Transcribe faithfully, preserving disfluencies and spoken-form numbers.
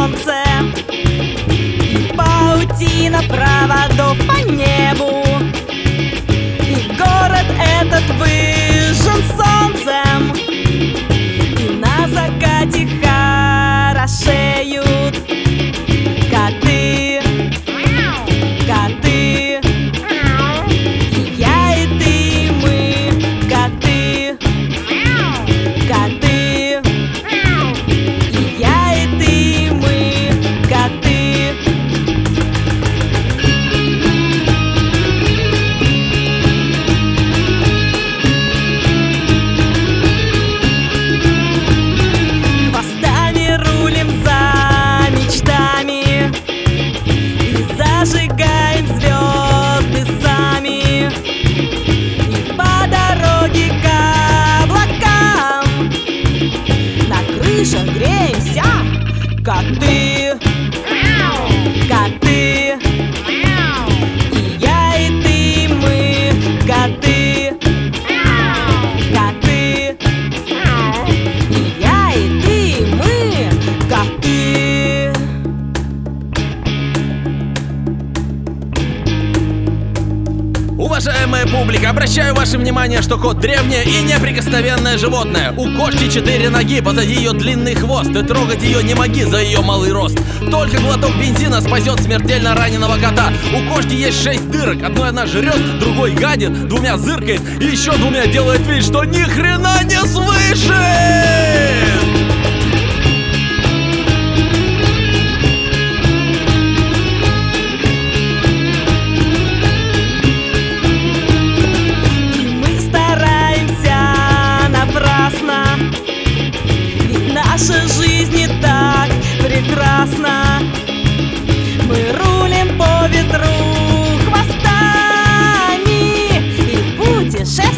солнце и паутина проводов по небу. И город этот выжжен солнцем, и на закате хорошеют коты, коты. И я, и ты, и мы коты, коты. И я, и ты, и мы коты. Хвостами рулим за мечтами и зажигаем звезды сами. И по дороге к облакам на крышах греемся, коты, коты. И я, и ты, и мы коты, коты. И я, и ты, и мы коты. Уважаемая публика, обращаю ваше внимание, что кот древнее и неприкосновенное животное. У кошки четыре ноги, позади ее длинный хвост. Ты трогать ее не моги за ее малый рост. Только глоток бензина спасет смертельно раненого кота. У кошки есть шесть дырок, одной она жрет, другой гадит, двумя зыркает и еще двумя делает вид, что ни хрена не слышит. Ведь наша жизнь не так прекрасна. Мы рулим по ветру хвостами и путешествуем